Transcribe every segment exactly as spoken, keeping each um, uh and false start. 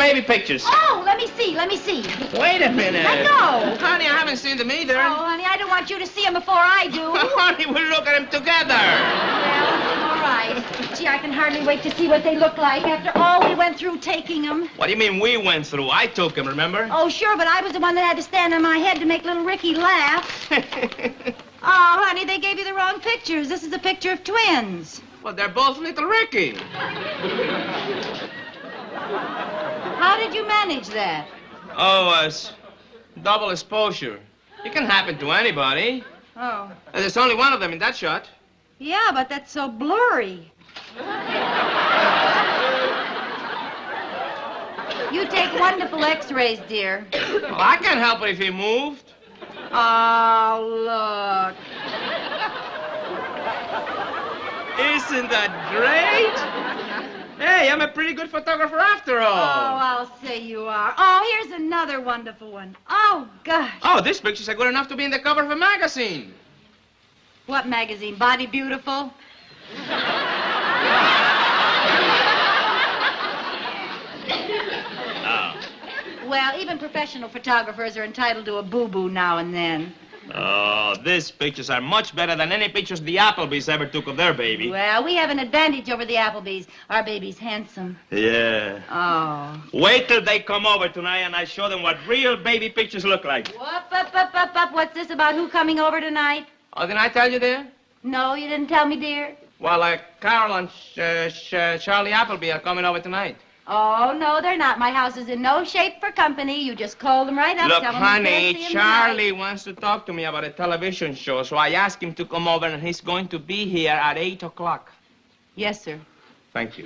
baby pictures. Oh, let me see, let me see. Wait a minute. Let go. Honey, I haven't seen them either. Oh, honey, I don't want you to see them before I do. Honey, we'll look at them together. Well, all right. Gee, I can hardly wait to see what they look like after all we went through taking them. What do you mean we went through? I took them, remember? Oh, sure, but I was the one that had to stand on my head to make little Ricky laugh. Oh, honey, they gave you the wrong pictures. This is a picture of twins. Well, they're both little Ricky. How did you manage that? Oh, uh, s- double exposure. It can happen to anybody. Oh. And there's only one of them in that shot. Yeah, but that's so blurry. You take wonderful x-rays, dear. Well, I can't help it if he moved. Oh, look. Isn't that great? Hey, I'm a pretty good photographer after all. Oh, I'll say you are. Oh, here's another wonderful one. Oh, gosh. Oh, this pictures are good enough to be in the cover of a magazine. What magazine? Body Beautiful? Oh. Well, even professional photographers are entitled to a boo-boo now and then. Oh, these pictures are much better than any pictures the Applebys ever took of their baby. Well, we have an advantage over the Applebys. Our baby's handsome. Yeah. Oh. Wait till they come over tonight and I show them what real baby pictures look like. Up, up, up, up, up. What's this about who coming over tonight? Oh, didn't I tell you there? No, you didn't tell me, dear. Well, uh, Carol and uh, Sh- uh, Charlie Appleby are coming over tonight. Oh, no, they're not. My house is in no shape for company. You just call them right up. Look, tell them honey, you can't see 'em Charlie tonight. wants to talk to me about a television show, so I asked him to come over, and he's going to be here at eight o'clock. Yes, sir. Thank you.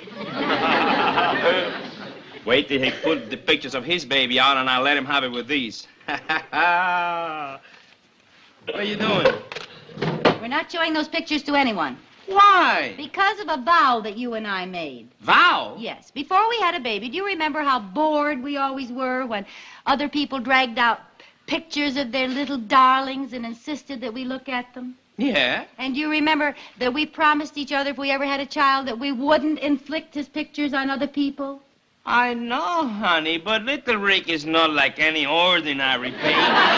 Wait till he put the pictures of his baby out, and I'll let him have it with these. What are you doing? We're not showing those pictures to anyone. Why? Because of a vow that you and I made. Vow? Yes. Before we had a baby, do you remember how bored we always were when other people dragged out pictures of their little darlings and insisted that we look at them? Yeah. And do you remember that we promised each other if we ever had a child that we wouldn't inflict his pictures on other people? I know, honey, but little Rick is not like any ordinary baby.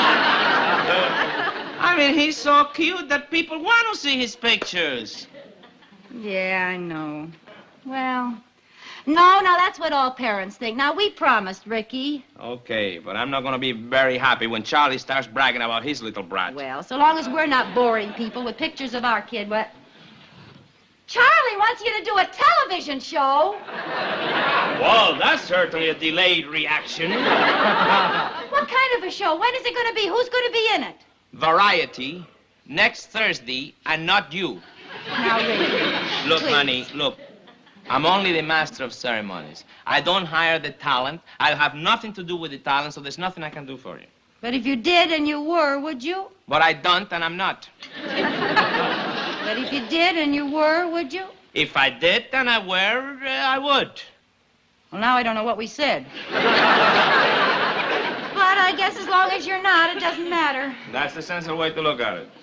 I mean, he's so cute that people want to see his pictures. Yeah, I know. Well, no, now that's what all parents think. Now, we promised, Ricky. Okay, but I'm not going to be very happy when Charlie starts bragging about his little brat. Well, so long as we're not boring people with pictures of our kid, what? Charlie wants you to do a television show. Well, that's certainly a delayed reaction. What kind of a show? When is it going to be? Who's going to be in it? Variety, next Thursday, and not you. Now, Ricky. Look, Please. honey, look. I'm only the master of ceremonies. I don't hire the talent. I'll have nothing to do with the talent, so there's nothing I can do for you. But if you did and you were, would you? But I don't, and I'm not. But if you did and you were, would you? If I did and I were, uh, I would. Well, now I don't know what we said. But I guess as long as you're not, it doesn't matter. That's the sensible way to look at it.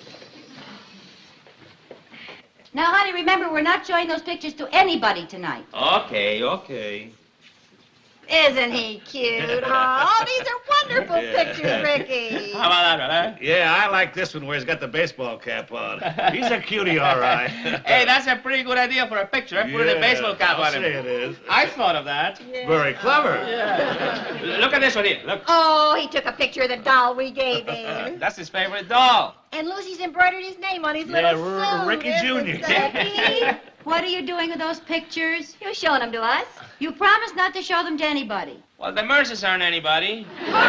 Now, honey, remember, we're not showing those pictures to anybody tonight. Okay, okay. Isn't he cute? Oh, these are wonderful pictures, Ricky. How about that, huh? Yeah, I like this one where he's got the baseball cap on. He's a cutie, all right. Hey, that's a pretty good idea for a picture. I put yeah, a baseball cap I'll on him. say it is. I thought of that. Very clever. Yeah. Look at this one here. Look. Oh, he took a picture of the doll we gave him. That's his favorite doll. And Lucy's embroidered his name on his Yeah, little R- suit. Ricky isn't Junior it, Ricky? What are you doing with those pictures? You're showing them to us. You promised not to show them to anybody. Well, the Mercers aren't anybody.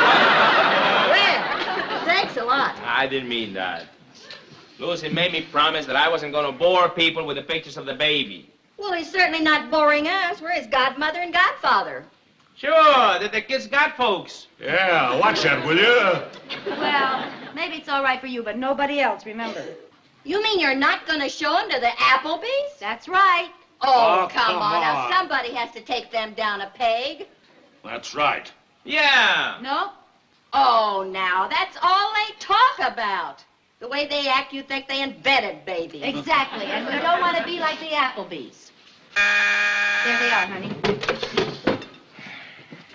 Well, thanks a lot. I didn't mean that. Lucy made me promise that I wasn't going to bore people with the pictures of the baby. Well, he's certainly not boring us. We're his godmother and godfather. Sure, that the kids got folks. Yeah, watch that, will you? Well, maybe it's all right for you, but nobody else, remember. You mean you're not going to show them to the Applebys? That's right. Oh, Oh, come, come on. Now, on. somebody has to take them down a peg. That's right. Yeah. No? Oh, now, that's all they talk about. The way they act, you think they invented babies. Exactly, and we don't want to be like the Applebys. There they are, honey.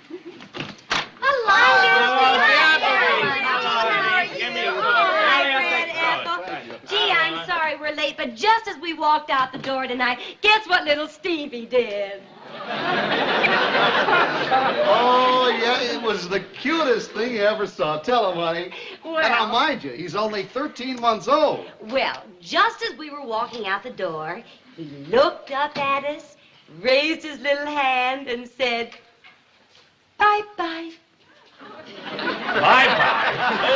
Gee, I'm sorry we're late, but just as we walked out the door tonight, guess what little Stevie did? Oh, yeah, it was the cutest thing you ever saw. Tell him, honey. Well, And I'll mind you, he's only thirteen months old. Well, just as we were walking out the door, he looked up at us, raised his little hand, and said, bye-bye. Bye-bye.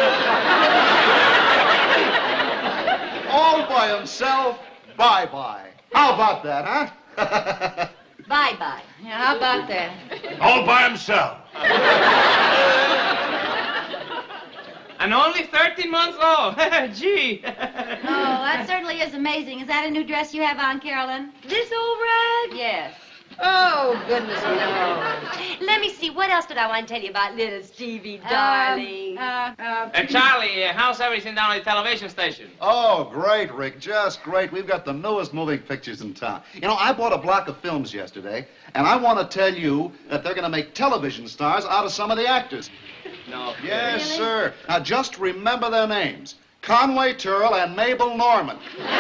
All by himself, bye-bye. How about that, huh? Bye-bye. Yeah, how about that? All by himself. And only thirteen months old. Gee. Oh, that certainly is amazing. Is that a new dress you have on, Carolyn? This old rag? Yes. Oh, goodness, no. Let me see, what else did I want to tell you about little Stevie, darling? Um, uh, uh, Uh, Charlie, uh, how's everything down at the television station? Oh, great, Rick, just great. We've got the newest moving pictures in town. You know, I bought a block of films yesterday, and I want to tell you that they're going to make television stars out of some of the actors. No. Yes, Really? sir. Now, just remember their names. Conway Turl and Mabel Norman.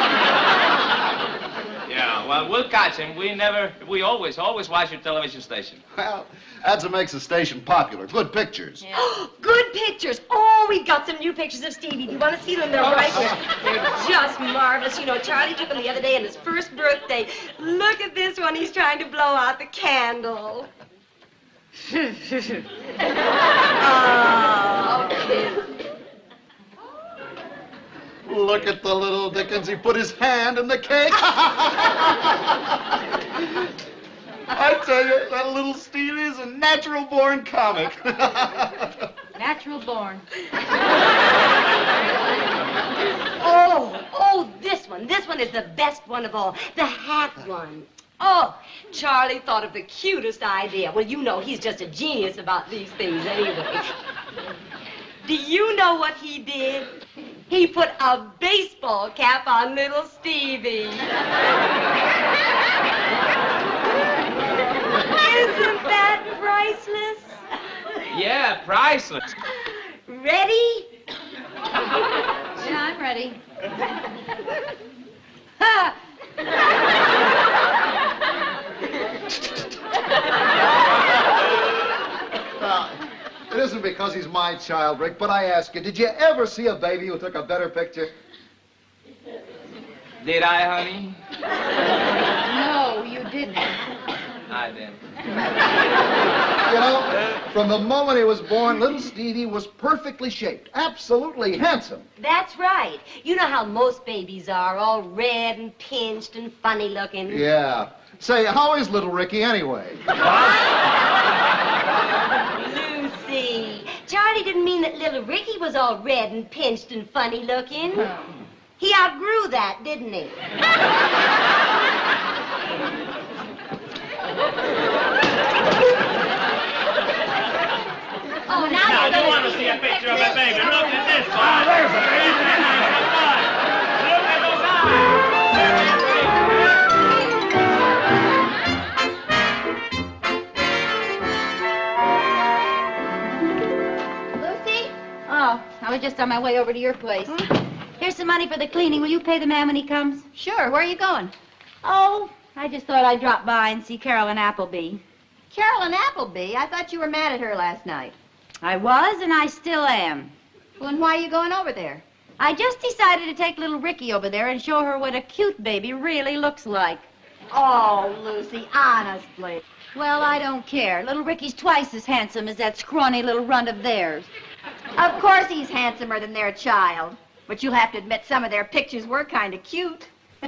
Yeah, well, we'll catch him. We never, we always, always watch your television station. Well, that's what makes the station popular. Good pictures. yeah. Good pictures. Oh, we've got some new pictures of Stevie. Do you want to see them? They're right here. They're just marvelous. You know, Charlie took them the other day on his first birthday. Look at this one. He's trying to blow out the candle. Oh, kids. Look at the little Dickens. He put his hand in the cake. I tell you, that little Stevie is a natural-born comic. Natural born. Oh, oh, this one. This one is the best one of all. The hat one. Oh, Charlie thought of the cutest idea. Well, you know, he's just a genius about these things anyway. Do you know what he did? He put a baseball cap on little Stevie. Isn't that priceless? Yeah, priceless. Ready? Yeah, I'm ready. Ha! Now, it isn't because he's my child, Rick, but I ask you, did you ever see a baby who took a better picture? Did I, honey? No, you didn't. I did. You know, from the moment he was born, little Stevie was perfectly shaped, absolutely handsome. That's right. You know how most babies are, all red and pinched and funny looking. Yeah. Say, how is little Ricky anyway? Lucy, Charlie didn't mean that little Ricky was all red and pinched and funny looking. He outgrew that, didn't he? Oh, now, Now, you're you gonna want to see a picture of a baby? Look at this one. There's a baby. Look at those Lucy? Oh, I was just on my way over to your place. Here's some money for the cleaning. Will you pay the man when he comes? Sure. Where are you going? Oh, I just thought I'd drop by and see Carolyn Appleby. Carolyn Appleby? I thought you were mad at her last night. I was, and I still am. Well, and why are you going over there? I just decided to take little Ricky over there and show her what a cute baby really looks like. Oh, Lucy, honestly. Well, I don't care. Little Ricky's twice as handsome as that scrawny little runt of theirs. Of course he's handsomer than their child. But you'll have to admit some of their pictures were kind of cute.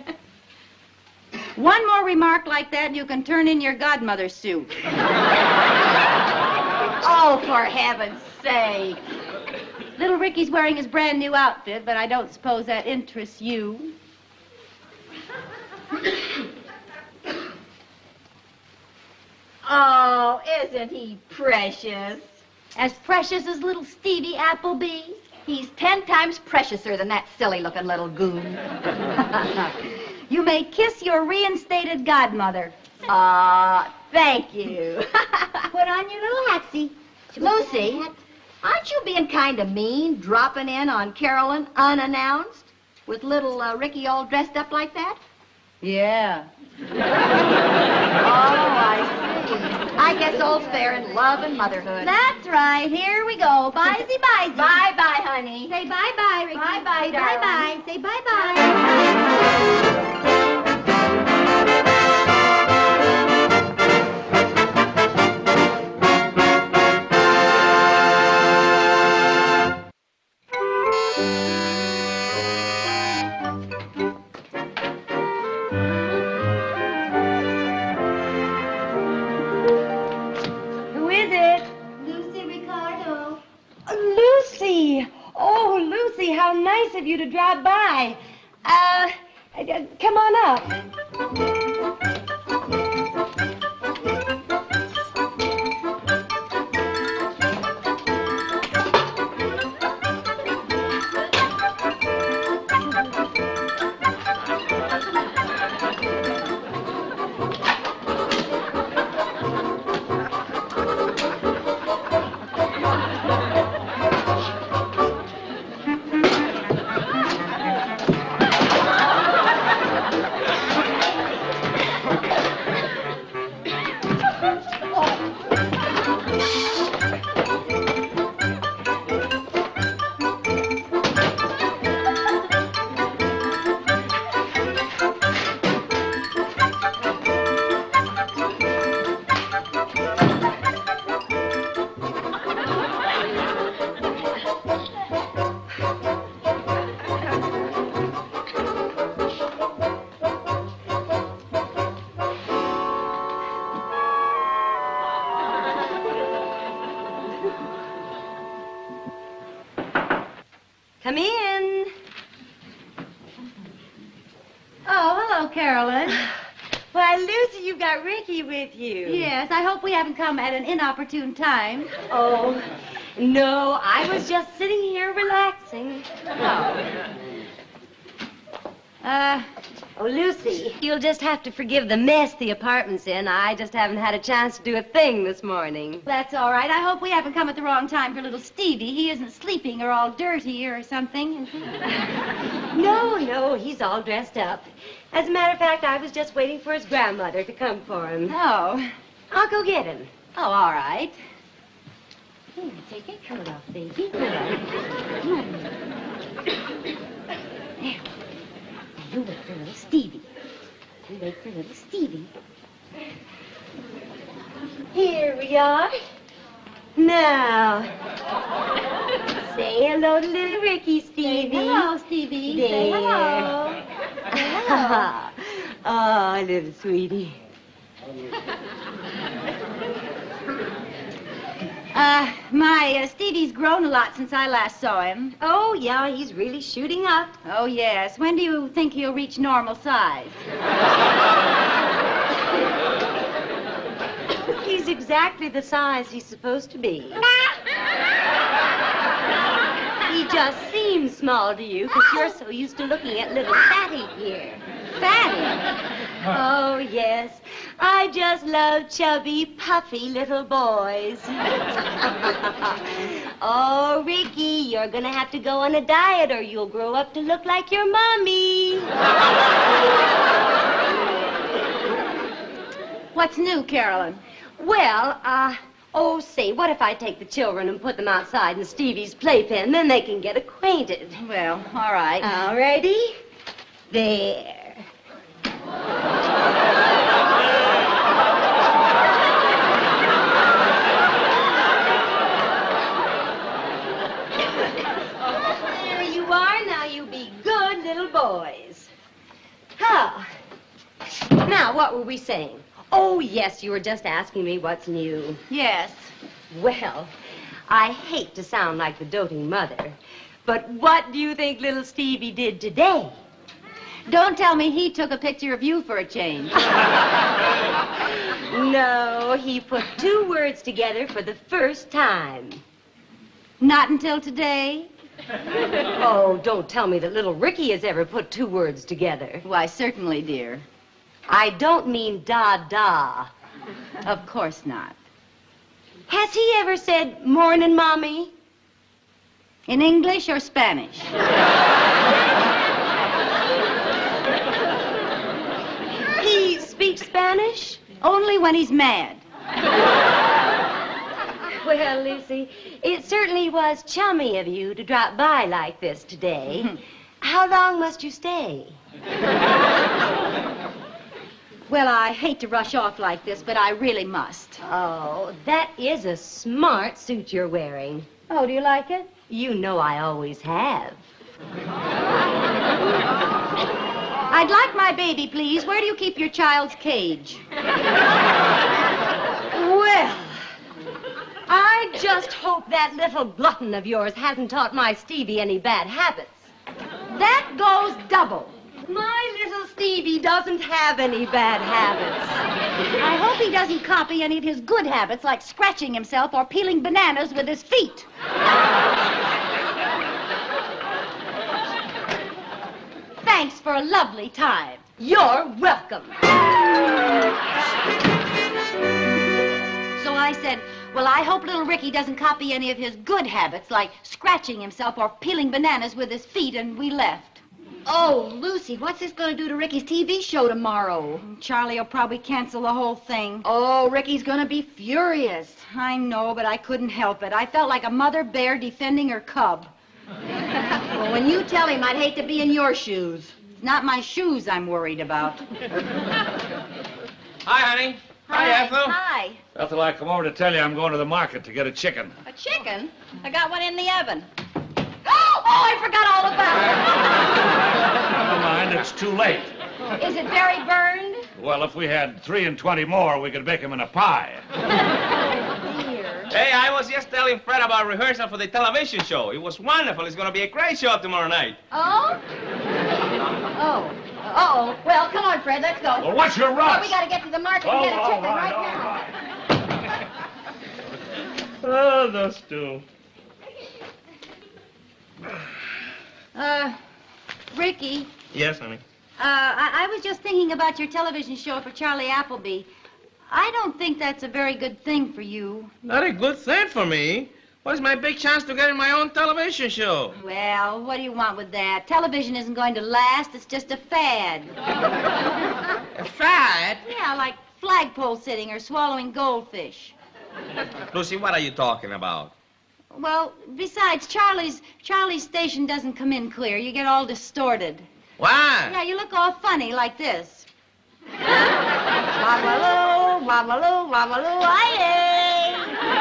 One more remark like that and you can turn in your godmother's suit. Oh, for heaven's sake. Little Ricky's wearing his brand new outfit, but I don't suppose that interests you. Oh, isn't he precious? As precious as little Stevie Appleby. He's ten times preciouser than that silly-looking little goon. You may kiss your reinstated godmother. Aw, thank you. Put on your little hatsie. Lucy, Aren't you being kind of mean, dropping in on Carolyn unannounced, with little uh, Ricky all dressed up like that? Yeah. Oh, I see. I guess all's fair in love and motherhood. That's right. Here we go. Bye-zy, bye-zy. Bye-bye, honey. Say bye-bye, Ricky. Bye-bye, darling. Bye-bye. Say bye-bye. Who is it? Lucy Ricardo. Lucy. Oh, Lucy, how nice of you to drop by. Uh, uh, come on up. Come in. Oh, hello, Carolyn. Why, Lucy, you've got Ricky with you. Yes, I hope we haven't come at an inopportune time. Oh, no, I was just sitting here relaxing. Uh, Oh, Lucy, you'll just have to forgive the mess the apartment's in. I just haven't had a chance to do a thing this morning. that's all right. I hope we haven't come at the wrong time for little Stevie. He isn't sleeping or all dirty or something. No, no, he's all dressed up. As a matter of fact, I was just waiting for his grandmother to come for him. Oh. I'll go get him. Oh, all right. Here, take your coat off, baby. There. You wait for little Stevie. You wait for little Stevie. Here we are. Now, say hello to little Ricky, Stevie. Hello, Stevie. There. Say hello. Say hello. Oh, little sweetie. Uh, my uh, Stevie's grown a lot since I last saw him. Oh, yeah, he's really shooting up. Oh, yes. When do you think he'll reach normal size? He's exactly the size he's supposed to be. He just seems small to you because you're so used to looking at little Fatty here. Fatty. Oh, yes. I just love chubby, puffy little boys. Oh, Ricky, you're going to have to go on a diet or you'll grow up to look like your mommy. What's new, Carolyn? Well, uh, oh, say, what if I take the children and put them outside in Stevie's playpen? Then they can get acquainted. Well, all right. All righty. There. There you are. Now you be good little boys. Huh. Now, what were we saying? Oh, yes, you were just asking me what's new. Yes. Well, I hate to sound like the doting mother, but what do you think little Stevie did today? Don't tell me he took a picture of you for a change. No, he put two words together for the first time. Not until today? Oh, don't tell me that little Ricky has ever put two words together. Why, certainly, dear. I don't mean da-da. Of course not. Has he ever said, morning, Mommy? In English or Spanish? He speaks Spanish? Only when he's mad. Well, Lucy, it certainly was chummy of you to drop by like this today. How long must you stay? Well, I hate to rush off like this, but I really must. Oh, that is a smart suit you're wearing. Oh, do you like it? You know I always have. I'd like my baby, please. Where do you keep your child's cage? Well, I just hope that little glutton of yours hasn't taught my Stevie any bad habits. That goes double. My little Stevie doesn't have any bad habits. I hope he doesn't copy any of his good habits, like scratching himself or peeling bananas with his feet. Thanks for a lovely time. You're welcome. So I said, well, I hope little Ricky doesn't copy any of his good habits, like scratching himself or peeling bananas with his feet, and we left. Oh, Lucy, what's this going to do to Ricky's T V show tomorrow? Charlie will probably cancel the whole thing. Oh, Ricky's going to be furious. I know, but I couldn't help it. I felt like a mother bear defending her cub. Well, when you tell him, I'd hate to be in your shoes. It's not my shoes I'm worried about. Hi, honey. Hi, Ethel. Hi. Ethel, I come over to tell you I'm going to the market to get a chicken. A chicken? I got one in the oven. Oh, I forgot all about Never mind, it's too late. it. Is it very burned? Well, if we had three and twenty more, we could bake them in a pie. Dear. Hey, I was just telling Fred about rehearsal for the television show. It was wonderful. It's going to be a great show tomorrow night. Oh? Oh. Uh-oh. Well, come on, Fred, let's go. Well, what's your Oh, rush? we got to get to the market Oh, and get a all chicken right, right, all now. right. Oh, those two. Uh, Ricky, Yes, honey. uh, I, I was just thinking about your television show for Charlie Appleby. I don't think that's a very good thing for you. Not a good thing for me. What's my big chance to get in my own television show? Well, what do you want with that? Television isn't going to last. It's just a fad. A fad? Yeah, like flagpole sitting or swallowing goldfish. Lucy, what are you talking about? Well, besides, Charlie's Charlie's station doesn't come in clear. You get all distorted. Why? Yeah, you look all funny like this. Wamaloo, wamaloo, wamaloo, aye.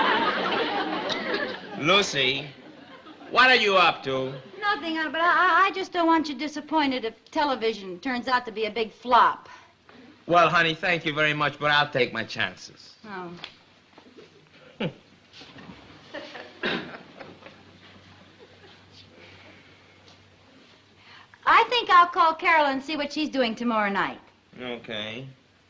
Lucy, what are you up to? Nothing, uh, but I, I just don't want you disappointed if television turns out to be a big flop. Well, honey, thank you very much, but I'll take my chances. Oh. I think I'll call Carol and see what she's doing tomorrow night. Okay.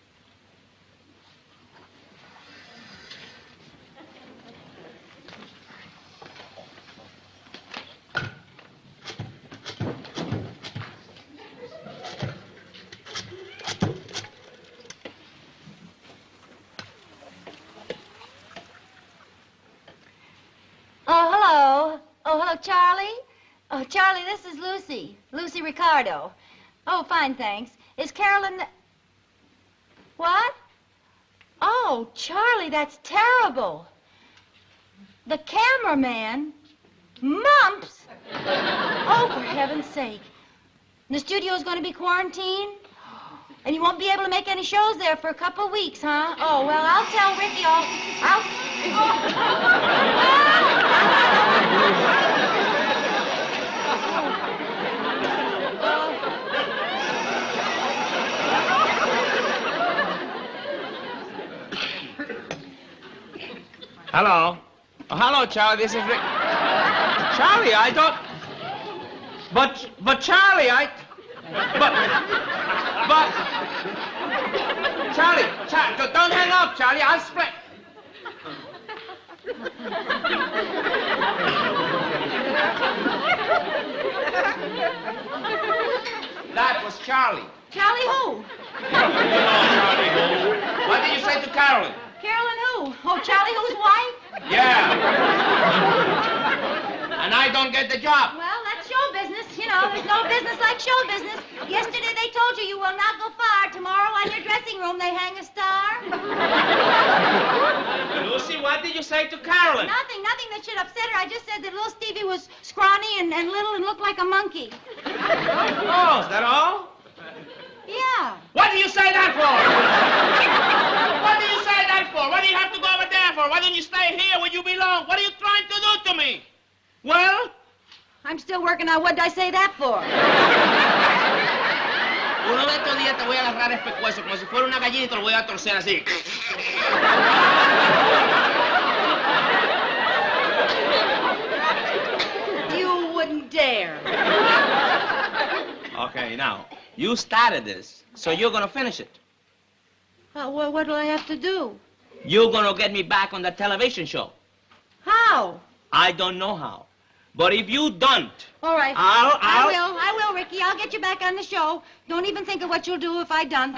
Oh, hello. Oh, hello, Charlie. Oh, Charlie, this is Lucy. Lucy Ricardo. Oh, fine, thanks. Is Carolyn... th- What? Oh, Charlie, that's terrible. The cameraman? Mumps? Oh, for heaven's sake. And the studio's going to be quarantined? And you won't be able to make any shows there for a couple of weeks, huh? Oh, well, I'll tell Ricky I'll... I'll... Hello. Oh, hello, Charlie. This is Rick. Charlie, I don't... But, but, Charlie, I... But, but... Charlie, Charlie, don't hang up, Charlie. I'll split... That was Charlie. Charlie who? What did you say to Carolyn? Carolyn who? Oh, Charlie who's wife? Yeah. and I don't get the job. Well, that's show business. You know, there's no business like show business. Yesterday they told you you will not go far. Tomorrow on your dressing room they hang a star. Lucy, what did you say to Carolyn? Nothing, nothing that should upset her. I just said that little Stevie was scrawny and, and little and looked like a monkey. Oh, is that all? Yeah. What do you say that for? What do you say that for? What do you have to go over there for? Why don't you stay here where you belong? What are you trying to do to me? Well? I'm still working on what did I say that for? Uno de estos días te voy a agarrar el pescuezo como si fuera una gallina y te lo voy a torcer así. You wouldn't dare. Okay, now, you started this, so you're gonna finish it. Uh, well, what do I have to do? You're gonna get me back on the television show. How? I don't know how. But if you don't, All right. I'll, I'll... I will. I will, Ricky. I'll get you back on the show. Don't even think of what you'll do if I done.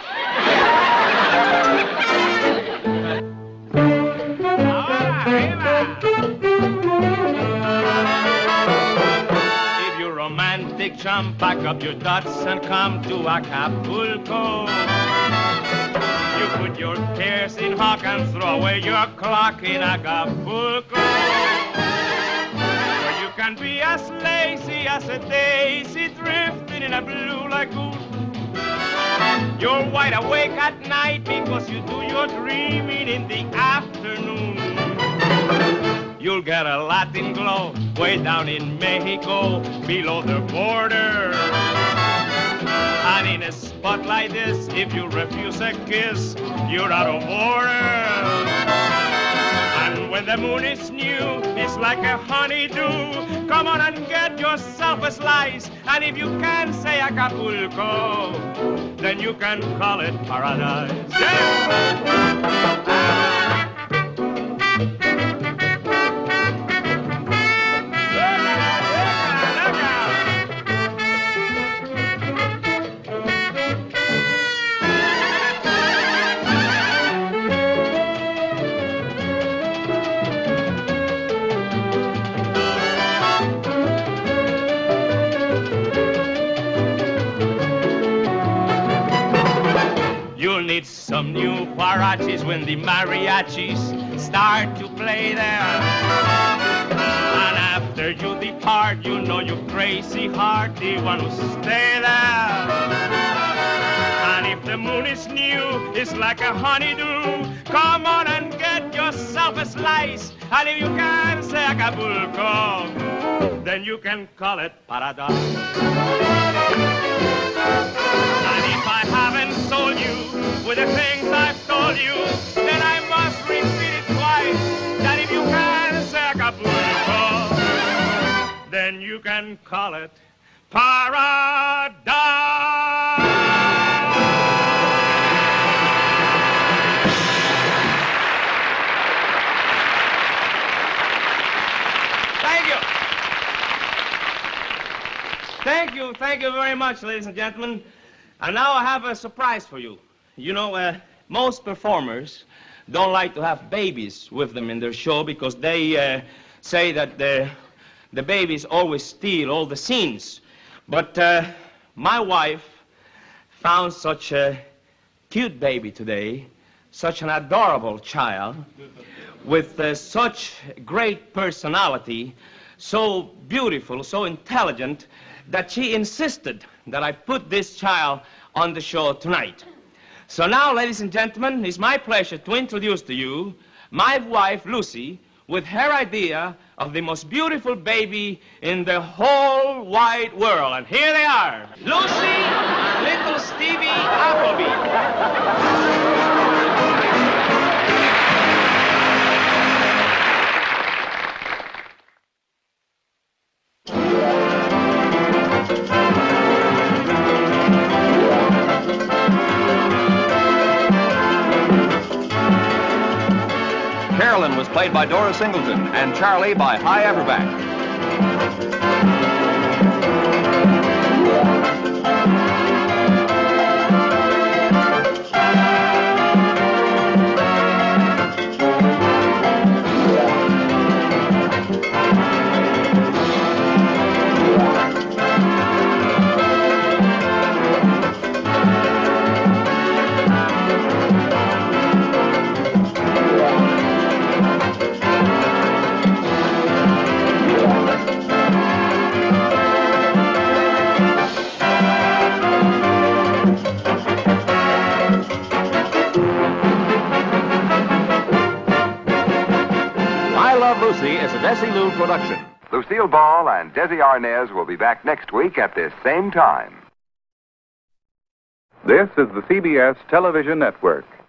If you're romantic, chum, pack up your duds and come to Acapulco. You put your cares in hock and throw away your clock in Acapulco. Where you can be as lazy as a daisy drifting in a blue lagoon. You're wide awake at night because you do your dreaming in the afternoon. You'll get a Latin glow way down in Mexico below the border. And in a spot like this, if you refuse a kiss, you're out of order. And when the moon is new, it's like a honeydew. Come on and get yourself a slice. And if you can't say Acapulco, then you can call it paradise. Yeah. Need some new huaraches when the mariachis start to play there. And after you depart, you know you crazy heart, the one who stay there. And if the moon is new, it's like a honeydew. Come on and get yourself a slice. And if you can say Acapulco, then you can call it paradise. And if I haven't sold you with the things I've told you, then I must repeat it twice. That if you can say Acapulco, then you can call it paradise. Thank you. Thank you, thank you very much, ladies and gentlemen. And now I have a surprise for you. You know, uh, most performers don't like to have babies with them in their show because they uh, say that the, the babies always steal all the scenes. But uh, my wife found such a cute baby today, such an adorable child, with uh, such great personality, so beautiful, so intelligent, that she insisted that I put this child on the show tonight. So now, ladies and gentlemen, it's my pleasure to introduce to you my wife, Lucy, with her idea of the most beautiful baby in the whole wide world. And here they are, Lucy and little Stevie Appleby. Carolyn was played by Dora Singleton and Charlie by Hy Averback. of Lucy is a Desilu production. Lucille Ball and Desi Arnaz will be back next week at this same time. This is the C B S Television Network.